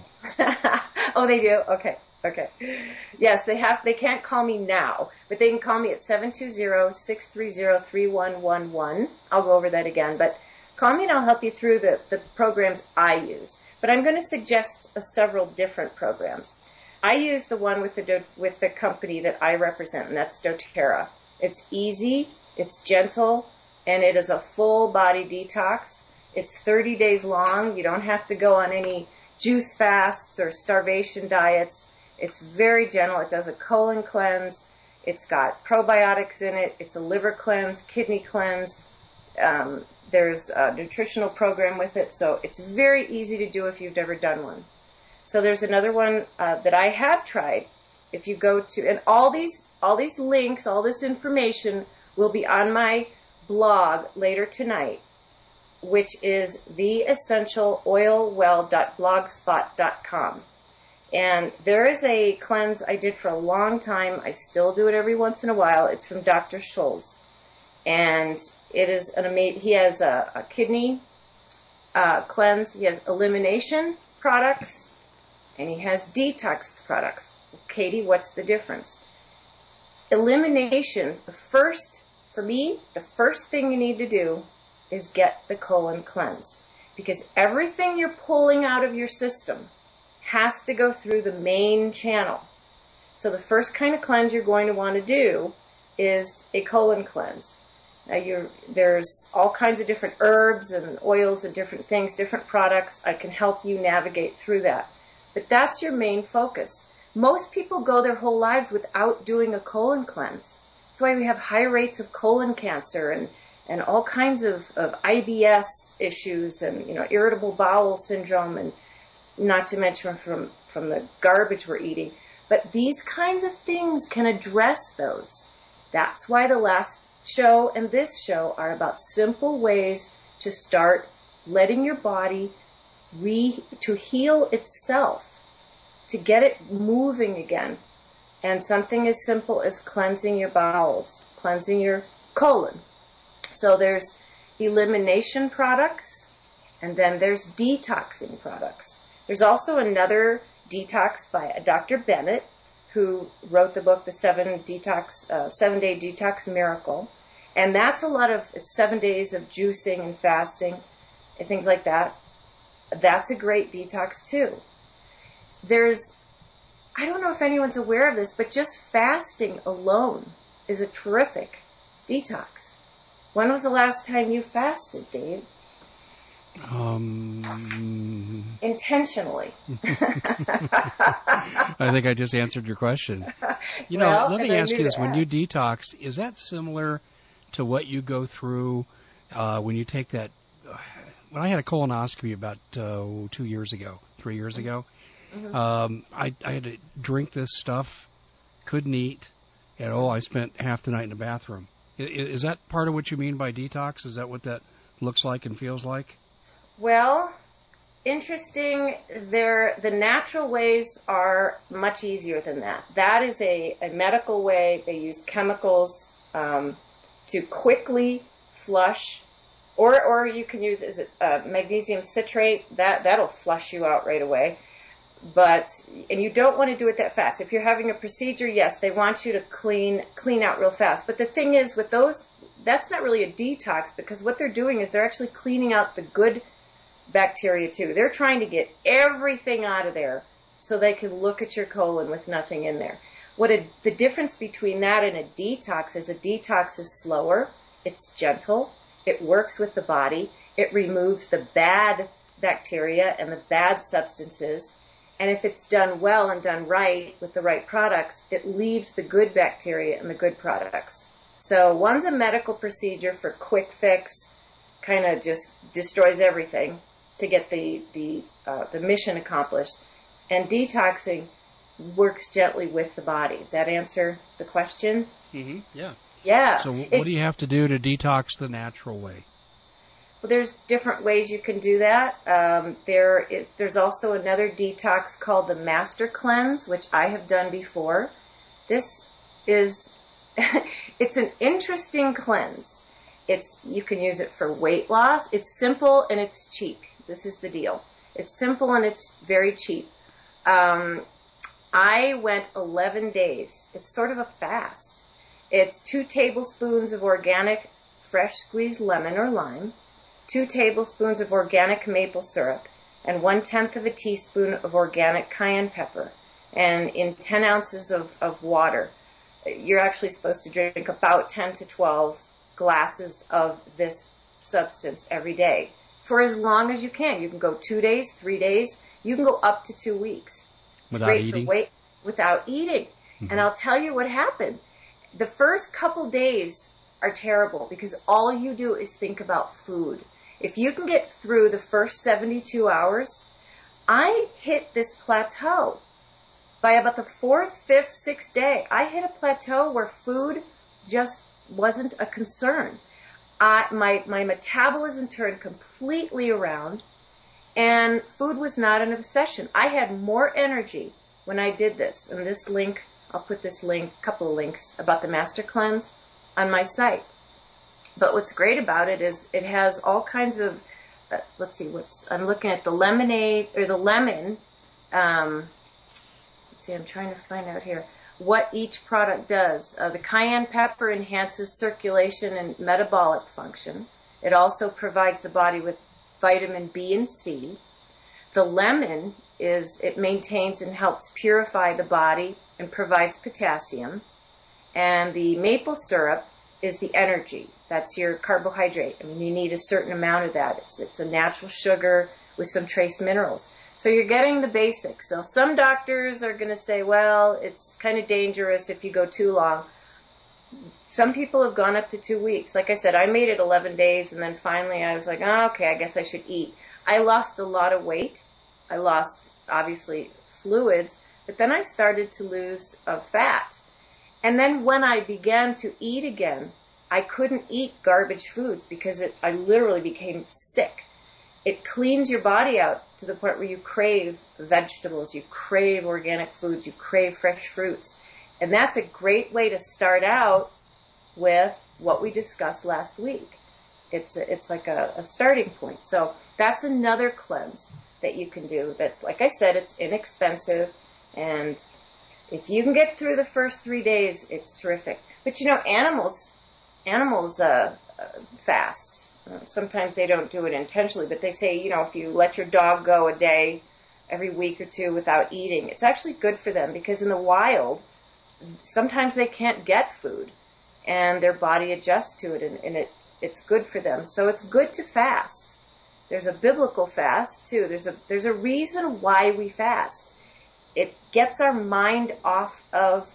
Oh, they do? Okay. Okay. Yes, they have. They can't call me now, but they can call me at seven two zero, six three zero, three one one one. I'll go over that again, but call me and I'll help you through the, the programs I use. But I'm going to suggest uh, several different programs. I use the one with the do, with the company that I represent, and that's doTERRA. It's easy, it's gentle, and it is a full body detox. It's thirty days long. You don't have to go on any juice fasts or starvation diets. It's very gentle. It does a colon cleanse. It's got probiotics in it. It's a liver cleanse, kidney cleanse. Um, there's a nutritional program with it. So it's very easy to do if you've never done one. So there's another one uh, that I have tried. If you go to, and all these, all these links, all this information will be on my blog later tonight, which is the essential oil well dot blogspot dot com. And there is a cleanse I did for a long time. I still do it every once in a while. It's from Doctor Scholl's. And it is an amazing, he has a, a kidney uh, cleanse. He has elimination products. And he has detox products. Katie, what's the difference? Elimination, the first, for me, the first thing you need to do is get the colon cleansed. Because everything you're pulling out of your system has to go through the main channel. So the first kind of cleanse you're going to want to do is a colon cleanse. Now you're, there's all kinds of different herbs and oils and different things, different products. I can help you navigate through that. But that's your main focus. Most people go their whole lives without doing a colon cleanse. That's why we have high rates of colon cancer and, and all kinds of, of I B S issues and, you know, irritable bowel syndrome, and not to mention from, from the garbage we're eating. But these kinds of things can address those. That's why the last show and this show are about simple ways to start letting your body re, to heal itself, to get it moving again. And something as simple as cleansing your bowels, cleansing your colon. So there's elimination products, and then there's detoxing products. There's also another detox by Doctor Bennett, who wrote the book, The Seven Detox, uh, Seven Day Detox Miracle. And that's a lot of, it's seven days of juicing and fasting and things like that. That's a great detox too. There's, I don't know if anyone's aware of this, but just fasting alone is a terrific detox. When was the last time you fasted, Dave? Um, Intentionally. I think I just answered your question. You know, Well, let and me I ask knew you this. to When you ask. detox, is that similar to what you go through uh, when you take that? Uh, when I had a colonoscopy about uh, two years ago, three years ago, Mm-hmm. um, I, I had to drink this stuff, couldn't eat at all. I spent half the night in the bathroom. Is, is that part of what you mean by detox? Is that what that looks like and feels like? Well, interesting. There, the natural ways are much easier than that. That is a, a medical way. They use chemicals um, to quickly flush, or or you can use is it uh, magnesium citrate. That that'll flush you out right away. But and you don't want to do it that fast. If you're having a procedure, yes, they want you to clean clean out real fast. But the thing is, with those, that's not really a detox, because what they're doing is they're actually cleaning out the good bacteria too. They're trying to get everything out of there so they can look at your colon with nothing in there. What a, the difference between that and a detox is a detox is slower, it's gentle, it works with the body, it removes the bad bacteria and the bad substances. And if it's done well and done right with the right products, it leaves the good bacteria and the good products. So one's a medical procedure for quick fix, kind of just destroys everything to get the the uh, the mission accomplished. And detoxing works gently with the body. Does that answer the question? Mm-hmm. Yeah. Yeah. So what It- do you have to do to detox the natural way? Well, there's different ways you can do that. Um, there is, there's also another detox called the Master Cleanse, which I have done before. This is, it's an interesting cleanse. It's, you can use it for weight loss. It's simple and it's cheap. This is the deal. It's simple and it's very cheap. Um, I went eleven days. It's sort of a fast. It's two tablespoons of organic fresh squeezed lemon or lime, two tablespoons of organic maple syrup, and one-tenth of a teaspoon of organic cayenne pepper, and in ten ounces of, of water. You're actually supposed to drink about ten to twelve glasses of this substance every day for as long as you can. You can go two days, three days. You can go up to two weeks. It's without great eating? For weight without eating. Mm-hmm. And I'll tell you what happened. The first couple days are terrible because all you do is think about food. If you can get through the first seventy-two hours, I hit this plateau. By about the fourth, fifth, sixth day, I hit a plateau where food just wasn't a concern. I, my, my metabolism turned completely around, and food was not an obsession. I had more energy when I did this. And this link, I'll put this link, couple of links about the Master Cleanse on my site. But what's great about it is it has all kinds of, uh, let's see, what's, I'm looking at the lemonade, or the lemon, um, let's see, I'm trying to find out here what each product does. Uh, the cayenne pepper enhances circulation and metabolic function. It also provides the body with vitamin B and C. The lemon is, it maintains and helps purify the body and provides potassium. And the maple syrup is the energy. That's your carbohydrate. I mean, you need a certain amount of that. It's, it's a natural sugar with some trace minerals. So you're getting the basics. So some doctors are going to say, well, it's kind of dangerous if you go too long. Some people have gone up to two weeks. Like I said, I made it eleven days, and then finally I was like, oh, okay, I guess I should eat. I lost a lot of weight. I lost, obviously, fluids, but then I started to lose uh, fat. And then when I began to eat again, I couldn't eat garbage foods because it, I literally became sick. It cleans your body out to the point where you crave vegetables, you crave organic foods, you crave fresh fruits. And that's a great way to start out with what we discussed last week. It's a, it's like a, a starting point. So that's another cleanse that you can do. That's, like I said, it's inexpensive. And if you can get through the first three days, it's terrific. But you know, animals, animals uh, uh, fast. Uh, sometimes they don't do it intentionally, but they say, you know, if you let your dog go a day every week or two without eating, it's actually good for them because in the wild, sometimes they can't get food and their body adjusts to it, and, and it, it's good for them. So it's good to fast. There's a biblical fast too. There's a, there's a reason why we fast. It gets our mind off of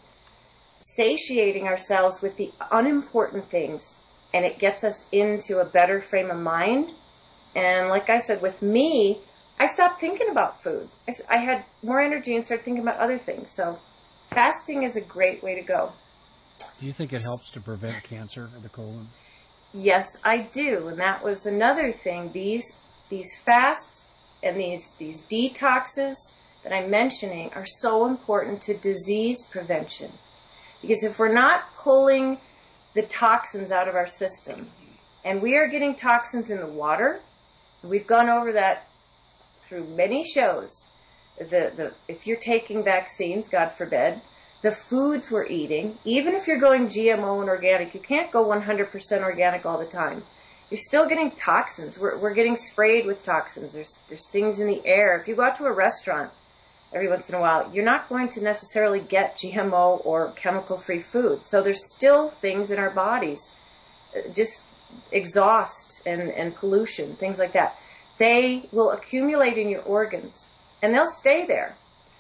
satiating ourselves with the unimportant things, and it gets us into a better frame of mind. And like I said, with me, I stopped thinking about food. I, I had more energy and started thinking about other things. So fasting is a great way to go. Do you think it helps to prevent cancer of the colon? Yes, I do. And that was another thing. These these fasts and these, these detoxes that I'm mentioning are so important to disease prevention. Because if we're not pulling the toxins out of our system, and we are getting toxins in the water, we've gone over that through many shows. The, the, if you're taking vaccines, God forbid, the foods we're eating, even if you're going G M O and organic, you can't go one hundred percent organic all the time. You're still getting toxins. We're, we're getting sprayed with toxins. There's, there's things in the air. If you go out to a restaurant every once in a while, you're not going to necessarily get G M O or chemical-free food. So there's still things in our bodies, just exhaust and, and pollution, things like that. They will accumulate in your organs, and they'll stay there.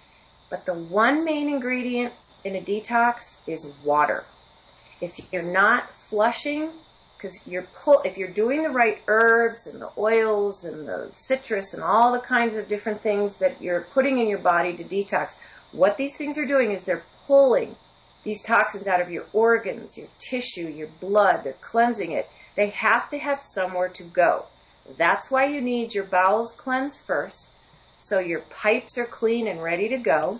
But the one main ingredient in a detox is water. If you're not flushing, because you're pull, if you're doing the right herbs and the oils and the citrus and all the kinds of different things that you're putting in your body to detox, what these things are doing is they're pulling these toxins out of your organs, your tissue, your blood. They're cleansing it. They have to have somewhere to go. That's why you need your bowels cleansed first, so your pipes are clean and ready to go.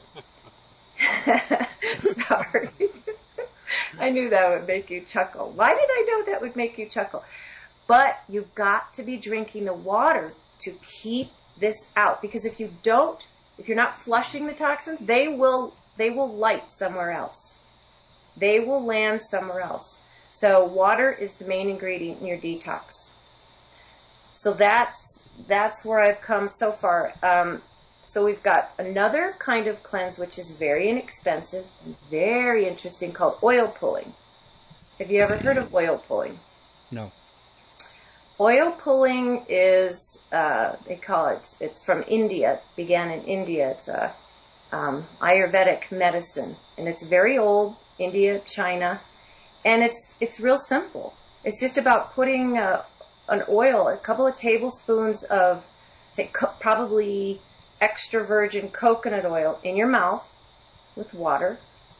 Sorry. I knew that would make you chuckle. Why did I know that would make you chuckle? But you've got to be drinking the water to keep this out. Because if you don't, if you're not flushing the toxins, they will, they will light somewhere else. They will land somewhere else. So water is the main ingredient in your detox. So that's, that's where I've come so far. Um, So we've got another kind of cleanse which is very inexpensive and very interesting called oil pulling. Have you ever heard of oil pulling? No. Oil pulling is, uh, they call it, it's from India. It began in India. It's a um, Ayurvedic medicine. And it's very old, India, China. And it's it's real simple. It's just about putting uh, an oil, a couple of tablespoons of, say, co- probably extra virgin coconut oil in your mouth with water,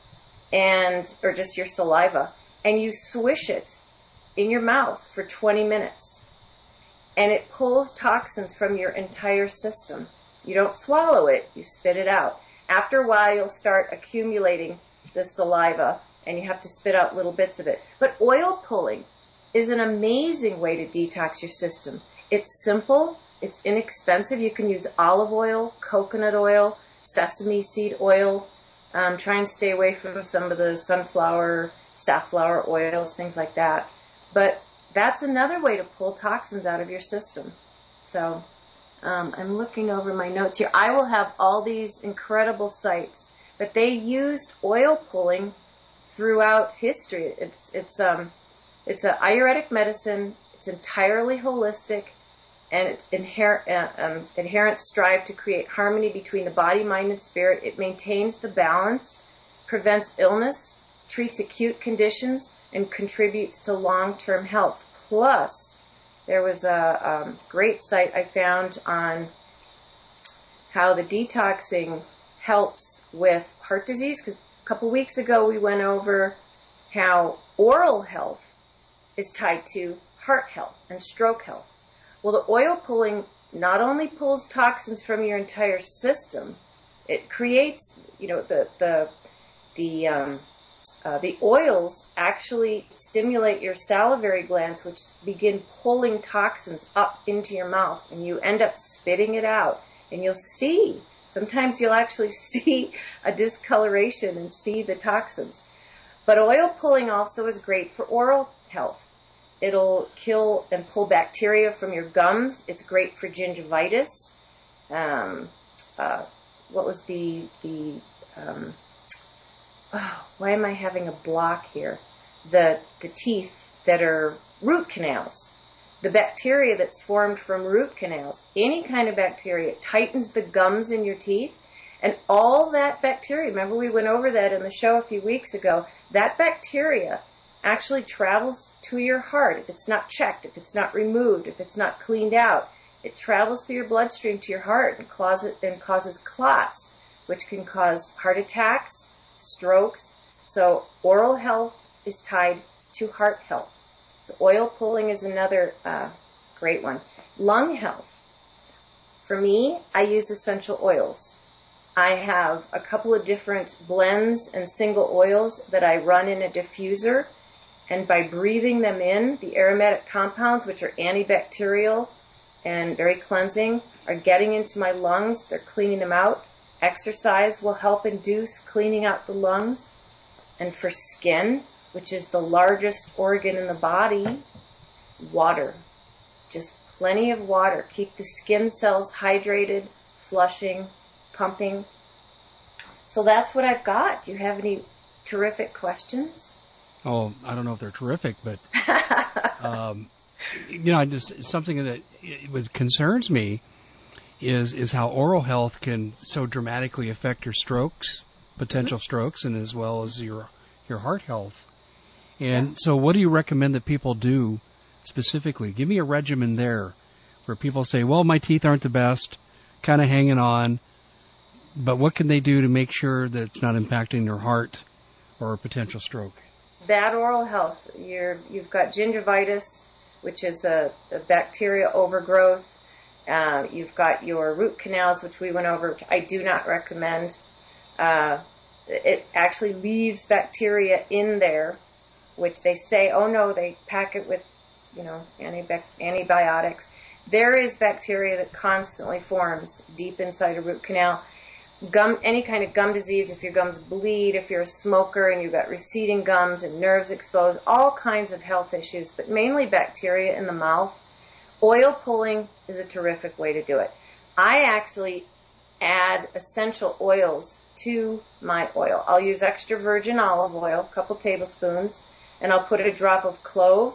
and or just your saliva, and you swish it in your mouth for twenty minutes. And it pulls toxins from your entire system. You don't swallow it, you spit it out. After a while, you'll start accumulating the saliva, and you have to spit out little bits of it. But oil pulling is an amazing way to detox your system. It's simple, it's inexpensive. You can use olive oil, coconut oil, sesame seed oil. Um, try and stay away from some of the sunflower, safflower oils, things like that. But that's another way to pull toxins out of your system. So um, I'm looking over my notes here. I will have all these incredible sites, but they used oil pulling throughout history. It's it's um it's an Ayurvedic medicine. It's entirely holistic, and its inher- uh, um, adherents strive to create harmony between the body, mind, and spirit. It maintains the balance, prevents illness, treats acute conditions, and contributes to long-term health. Plus, there was a um, great site I found on how the detoxing helps with heart disease, because a couple weeks ago we went over how oral health is tied to heart health and stroke health. Well, the oil pulling not only pulls toxins from your entire system, it creates, you know, the the the um, uh, the oils actually stimulate your salivary glands, which begin pulling toxins up into your mouth, and you end up spitting it out. And you'll see, sometimes you'll actually see a discoloration and see the toxins. But oil pulling also is great for oral health. It'll kill and pull bacteria from your gums. It's great for gingivitis. Um, uh, what was the, the um, oh, why am I having a block here? The, the teeth that are root canals. The bacteria that's formed from root canals, any kind of bacteria, it tightens the gums in your teeth. And all that bacteria, remember we went over that in the show a few weeks ago, that bacteria actually travels to your heart. If it's not checked, if it's not removed, if it's not cleaned out, it travels through your bloodstream to your heart and causes, and causes clots, which can cause heart attacks, strokes. So oral health is tied to heart health. So oil pulling is another uh, great one. Lung health. For me, I use essential oils. I have a couple of different blends and single oils that I run in a diffuser. And by breathing them in, the aromatic compounds, which are antibacterial and very cleansing, are getting into my lungs. They're cleaning them out. Exercise will help induce cleaning out the lungs. And for skin, which is the largest organ in the body, water. Just plenty of water. Keep the skin cells hydrated, flushing, pumping. So that's what I've got. Do you have any terrific questions? Oh, I don't know if they're terrific, but um, you know, I just something that it was, concerns me is is how oral health can so dramatically affect your strokes, potential mm-hmm. strokes, and as well as your your heart health. And yeah. So, what do you recommend that people do specifically? Give me a regimen there, where people say, "Well, my teeth aren't the best, kind of hanging on," but what can they do to make sure that it's not impacting their heart or a potential stroke? Bad oral health. You're, you've got gingivitis, which is a, a bacteria overgrowth. Uh, you've got your root canals, which we went over, which I do not recommend. Uh, it actually leaves bacteria in there, which they say, oh no, they pack it with, you know, antibi- antibiotics. There is bacteria that constantly forms deep inside a root canal. Gum, any kind of gum disease, if your gums bleed, if you're a smoker and you've got receding gums and nerves exposed, all kinds of health issues, but mainly bacteria in the mouth. Oil pulling is a terrific way to do it. I actually add essential oils to my oil. I'll use extra virgin olive oil, a couple tablespoons, and I'll put a drop of clove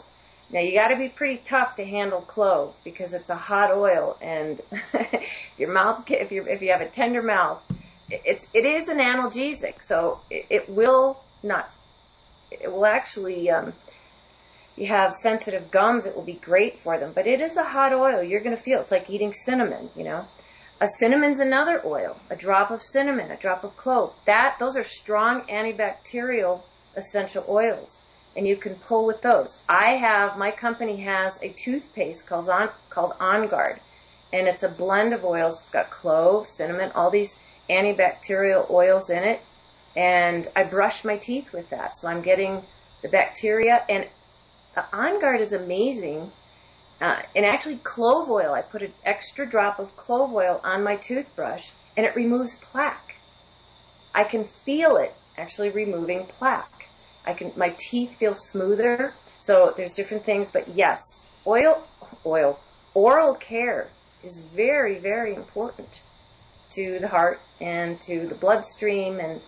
Now you got to be pretty tough to handle clove because it's a hot oil, and your mouth, if you if you have a tender mouth, it's it is an analgesic, so it, it will not, it will actually. Um, you have sensitive gums, it will be great for them, but it is a hot oil. You're going to feel it's like eating cinnamon, you know. A cinnamon's another oil. A drop of cinnamon, a drop of clove. That those are strong antibacterial essential oils. And you can pull with those. I have, my company has a toothpaste called On, called On Guard. And it's a blend of oils. It's got clove, cinnamon, all these antibacterial oils in it. And I brush my teeth with that. So I'm getting the bacteria. And uh, On Guard is amazing. Uh, and actually clove oil, I put an extra drop of clove oil on my toothbrush. And it removes plaque. I can feel it actually removing plaque. I can, my teeth feel smoother. So there's different things, but yes, oil, oil, oral care is very, very important to the heart and to the bloodstream and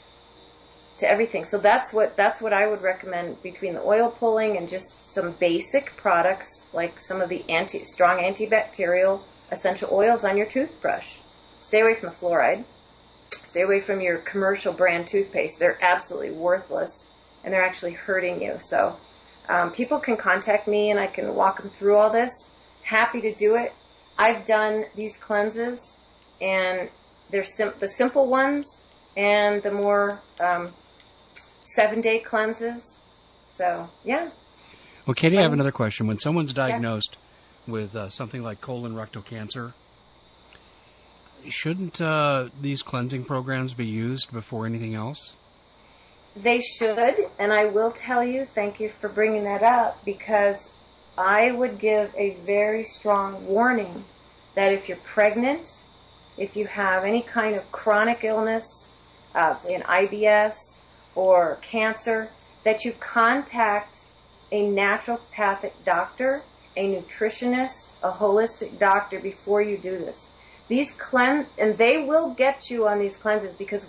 to everything. So that's what, that's what I would recommend between the oil pulling and just some basic products like some of the anti, strong antibacterial essential oils on your toothbrush. Stay away from the fluoride. Stay away from your commercial brand toothpaste. They're absolutely worthless. And they're actually hurting you. So um, people can contact me and I can walk them through all this. Happy to do it. I've done these cleanses, and they're sim- the simple ones and the more um, seven-day cleanses. So, yeah. Well, Katie, I have another question. When someone's diagnosed yeah. with uh, something like colon rectal cancer, shouldn't uh, these cleansing programs be used before anything else? They should, and I will tell you, thank you for bringing that up, because I would give a very strong warning that if you're pregnant, if you have any kind of chronic illness, uh, say an I B S or cancer, that you contact a naturopathic doctor, a nutritionist, a holistic doctor before you do this. These cleanse, and they will get you on these cleanses because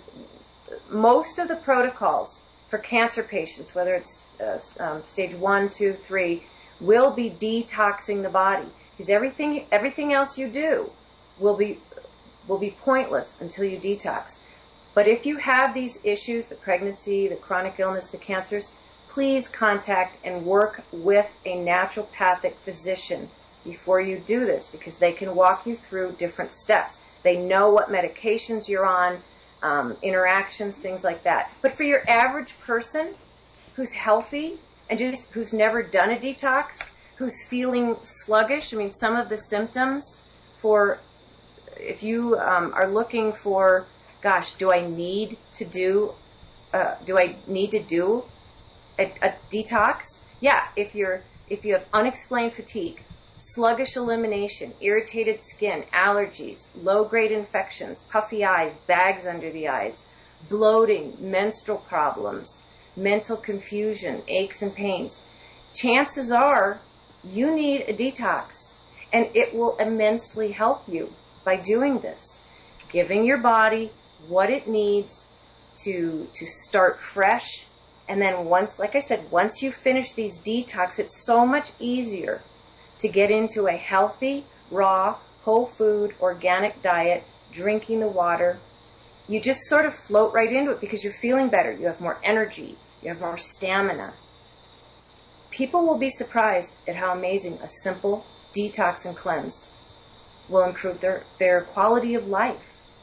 most of the protocols for cancer patients, whether it's uh, um, stage one, two, three, will be detoxing the body. Because everything, everything else you do will be will be pointless until you detox. But if you have these issues, the pregnancy, the chronic illness, the cancers, please contact and work with a naturopathic physician before you do this, because they can walk you through different steps. They know what medications you're on, Um, interactions, things like that. But for your average person who's healthy and just who's never done a detox, who's feeling sluggish, I mean, some of the symptoms for, if you um, are looking for, gosh, do I need to do, uh, do I need to do a, a detox? Yeah, if you're, if you have unexplained fatigue, sluggish elimination, irritated skin, allergies, low-grade infections, puffy eyes, bags under the eyes, bloating, menstrual problems, mental confusion, aches and pains. Chances are you need a detox, and it will immensely help you by doing this, giving your body what it needs to to start fresh. And then once, like I said, once you finish these detox, it's so much easier to get into a healthy, raw, whole food, organic diet, drinking the water. You just sort of float right into it because you're feeling better. You have more energy. You have more stamina. People will be surprised at how amazing a simple detox and cleanse will improve their, their quality of life.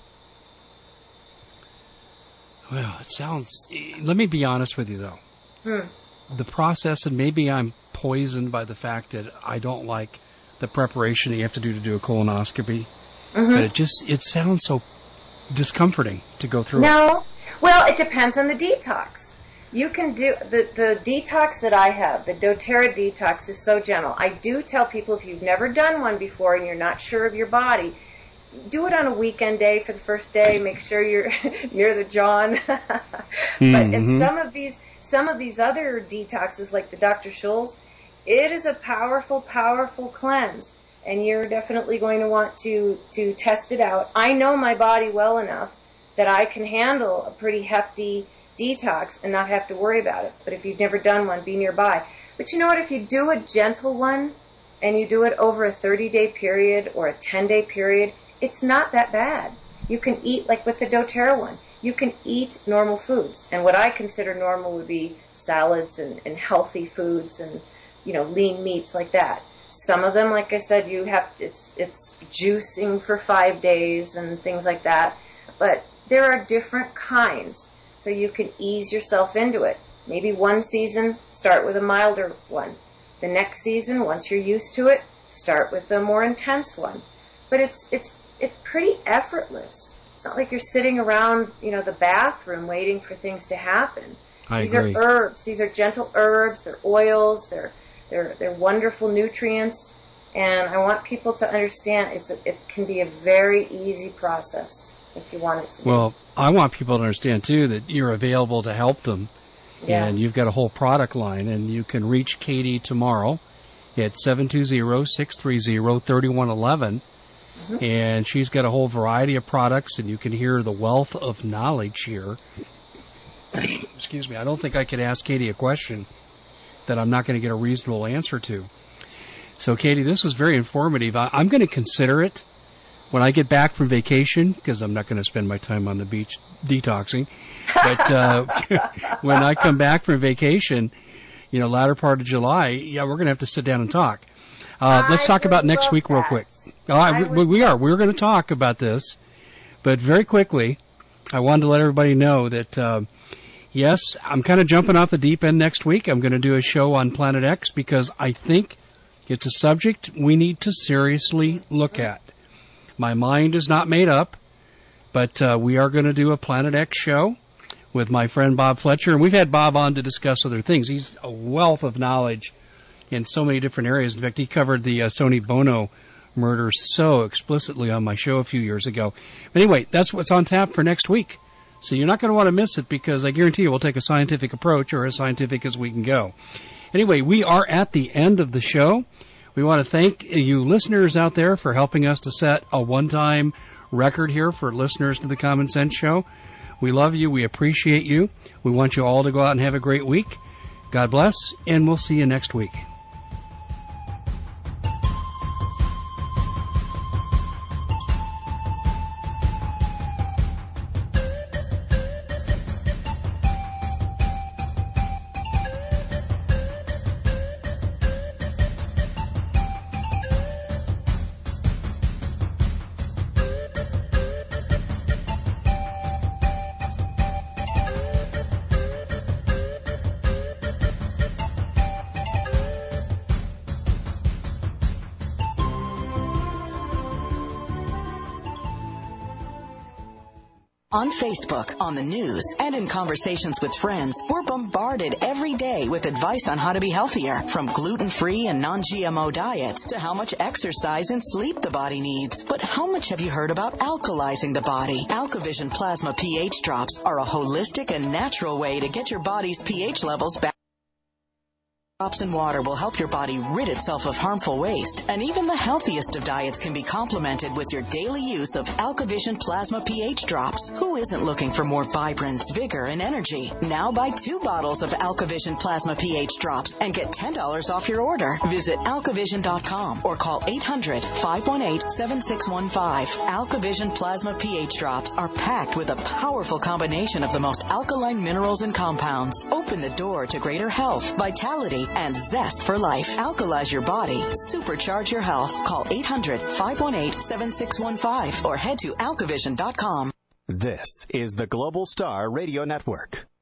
Well, it sounds... Let me be honest with you, though. Hmm. The process, and maybe I'm poisoned by the fact that I don't like the preparation that you have to do to do a colonoscopy. Mm-hmm. But it just, it sounds so discomforting to go through. No. Well, it depends on the detox. You can do, the, the detox that I have, the doTERRA detox, is so gentle. I do tell people, if you've never done one before and you're not sure of your body, do it on a weekend day for the first day. Make sure you're near the John. But mm-hmm. in some of these, some of these other detoxes, like the Doctor Scholl's, it is a powerful, powerful cleanse, and you're definitely going to want to, to test it out. I know my body well enough that I can handle a pretty hefty detox and not have to worry about it. But if you've never done one, be nearby. But you know what? If you do a gentle one and you do it over a thirty-day period or a ten-day period, it's not that bad. You can eat, like with the doTERRA one, you can eat normal foods. And what I consider normal would be salads and, and healthy foods and, you know, lean meats like that. Some of them, like I said, you have to, it's it's juicing for five days and things like that. But there are different kinds, so you can ease yourself into it. Maybe one season, start with a milder one. The next season, once you're used to it, start with a more intense one. But it's it's it's pretty effortless. It's not like you're sitting around, you know, the bathroom waiting for things to happen. I These agree. are herbs. These are gentle herbs. They're oils. They're they're they're wonderful nutrients. And I want people to understand it's a, it can be a very easy process if you want it to be. Well, I want people to understand, too, that you're available to help them. Yes. And you've got a whole product line, and you can reach Katie tomorrow at seven two zero, six three zero, three one one one. Mm-hmm. And she's got a whole variety of products, and you can hear the wealth of knowledge here. Excuse me. I don't think I could ask Katie a question that I'm not going to get a reasonable answer to. So, Katie, this is very informative. I, I'm going to consider it when I get back from vacation, because I'm not going to spend my time on the beach detoxing. But uh, when I come back from vacation, you know, latter part of July, yeah, we're going to have to sit down and talk. Uh, let's talk about next week real quick. Oh, I, we, we are. We're going to talk about this. But very quickly, I wanted to let everybody know that, uh, yes, I'm kind of jumping off the deep end next week. I'm going to do a show on Planet X because I think it's a subject we need to seriously look at. My mind is not made up, but uh, we are going to do a Planet X show with my friend Bob Fletcher. And we've had Bob on to discuss other things. He's a wealth of knowledge in so many different areas. In fact, he covered the uh, Sonny Bono murder so explicitly on my show a few years ago. But anyway, that's what's on tap for next week. So you're not going to want to miss it because I guarantee you we'll take a scientific approach, or as scientific as we can go. Anyway, we are at the end of the show. We want to thank you listeners out there for helping us to set a one-time record here for listeners to the Common Sense Show. We love you. We appreciate you. We want you all to go out and have a great week. God bless, and we'll see you next week. On Facebook, on the news, and in conversations with friends, we're bombarded every day with advice on how to be healthier, from gluten-free and non-G M O diets to how much exercise and sleep the body needs. But how much have you heard about alkalizing the body? AlkaVision Plasma pH drops are a holistic and natural way to get your body's pH levels back. Drops in water will help your body rid itself of harmful waste, and even the healthiest of diets can be complemented with your daily use of AlkaVision Plasma pH drops. Who isn't looking for more vibrance, vigor, and energy? Now buy two bottles of AlkaVision Plasma pH drops and get ten dollars off your order. Visit alkavision dot com or call eight hundred, five one eight, seven six one five. AlkaVision Plasma pH drops are packed with a powerful combination of the most alkaline minerals and compounds. Open the door to greater health, vitality, and zest for life. Alkalize your body. Supercharge your health. Call eight hundred, five one eight, seven six one five or head to alkavision dot com. This is the Global Star Radio Network.